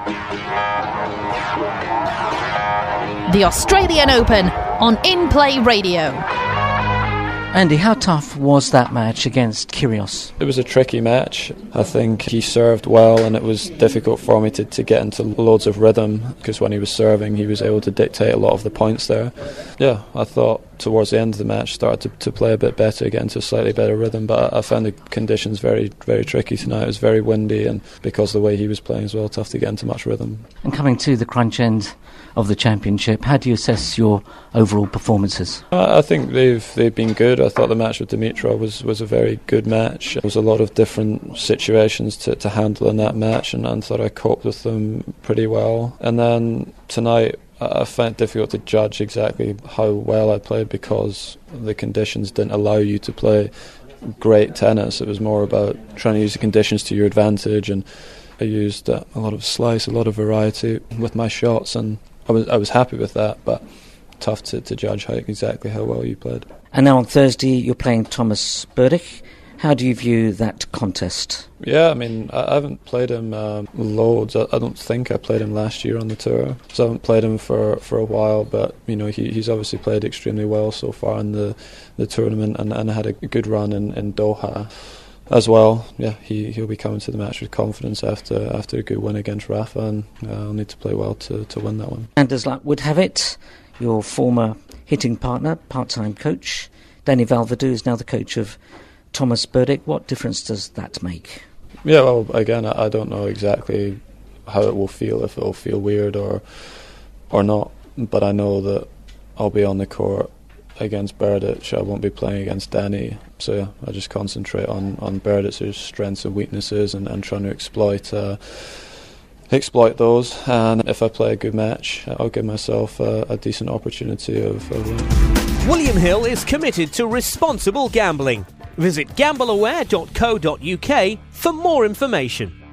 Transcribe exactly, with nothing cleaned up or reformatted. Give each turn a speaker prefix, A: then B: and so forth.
A: The Australian Open on In Play Radio.
B: Andy, how tough was that match against Kyrgios?
C: It was a tricky match. I think he served well, and it was difficult for me to, to get into loads of rhythm, because when he was serving he was able to dictate a lot of the points there. Yeah, I thought towards the end of the match started to, to play a bit better, get into a slightly better rhythm, but I found the conditions very, very tricky tonight. It was very windy, and because of the way he was playing as well, tough to get into much rhythm.
B: And coming to the crunch end of the championship, how do you assess your overall performances?
C: I think they've they've been good. I thought the match with Dimitrov was, was a very good match. There was a lot of different situations to, to handle in that match, and I thought I coped with them pretty well. And then tonight I found it difficult to judge exactly how well I played, because the conditions didn't allow you to play great tennis. It was more about trying to use the conditions to your advantage, and I used uh, a lot of slice, a lot of variety with my shots, and I was I was happy with that, but tough to, to judge how exactly how well you played.
B: And now on Thursday you're playing Thomas Berdych. How do you view that contest?
C: Yeah, I mean, I haven't played him um, loads. I, I don't think I played him last year on the tour, so I haven't played him for, for a while, but you know, he, he's obviously played extremely well so far in the, the tournament, and, and had a good run in, in Doha as well. Yeah, he, he'll be coming to the match with confidence after after a good win against Rafa, and uh, I'll need to play well to, to win that one.
B: And as luck would have it, your former hitting partner, part-time coach, Danny Valverdue, is now the coach of Thomas Berdych. What difference does that make?
C: Yeah, well, again, I, I don't know exactly how it will feel, if it will feel weird or or not, but I know that I'll be on the court against Berdych. I won't be playing against Danny, so yeah, I just concentrate on, on Berdych's strengths and weaknesses, and, and trying to exploit uh, exploit those, and if I play a good match, I'll give myself a, a decent opportunity of, of winning.
D: William Hill is committed to responsible gambling. Visit gamble aware dot co dot uk for more information.